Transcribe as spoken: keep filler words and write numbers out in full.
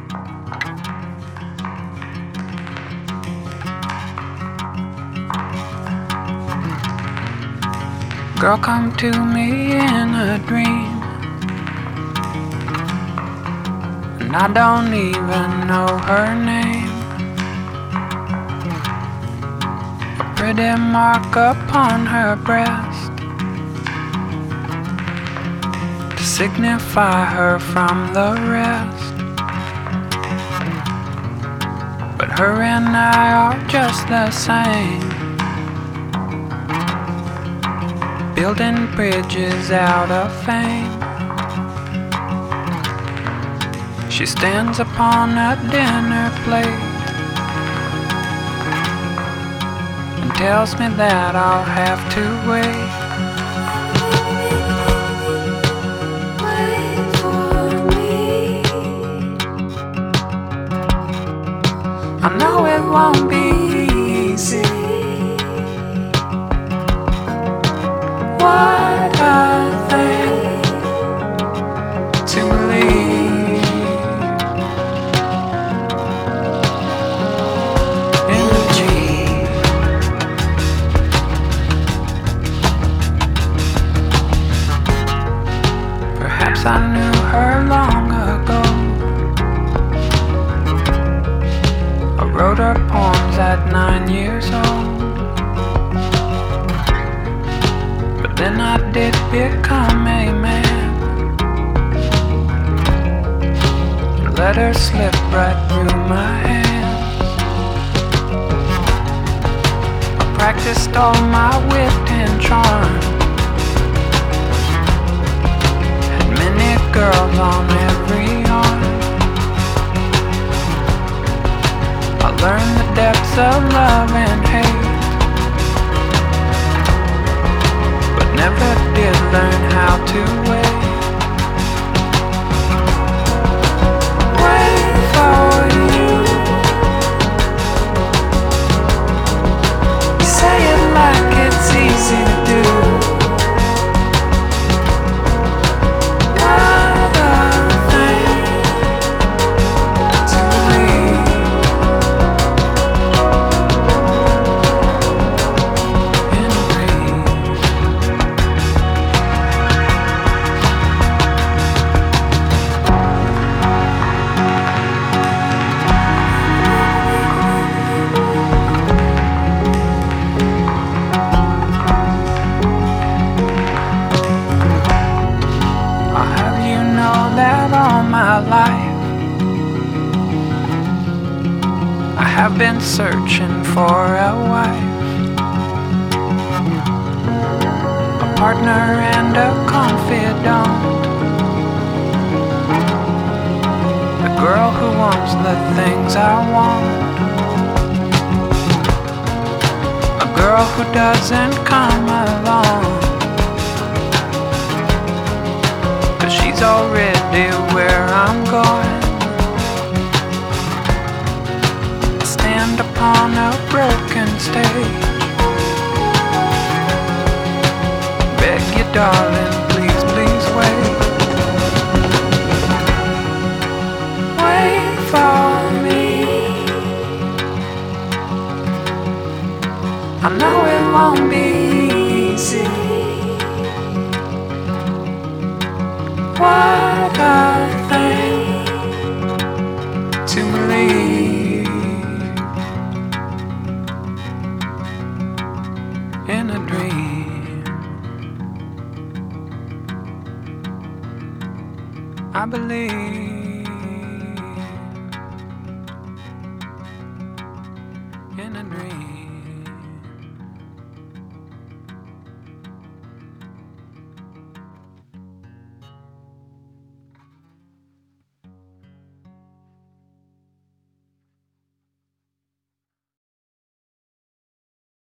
Girl, come to me in a dream, and I don't even know her name. A pretty mark upon her breast to signify her from the rest. But her and I are just the same, building bridges out of fame. She stands upon a dinner plate and tells me that I'll have to wait. Wait for me. I know it won't be easy. What a thing to believe in a dream. Perhaps I knew her long ago. I wrote her poems at nine years old. Then I did become a man, let her slip right through my hands. I practiced all my wit and charm, had many girls on every arm. I learned the depths of love and hate, never did learn how to wait. Wait for you. You say it like it's easy to do. What a thing to believe in a dream. That all my life I have been searching for a wife, a partner and a confidant, a girl who wants the things I want, a girl who doesn't come along, she's already where I'm going. I stand upon a broken stage, beg you darling, please, please wait. Wait for me. I know it won't be easy. What a thing to believe in a dream. I believe.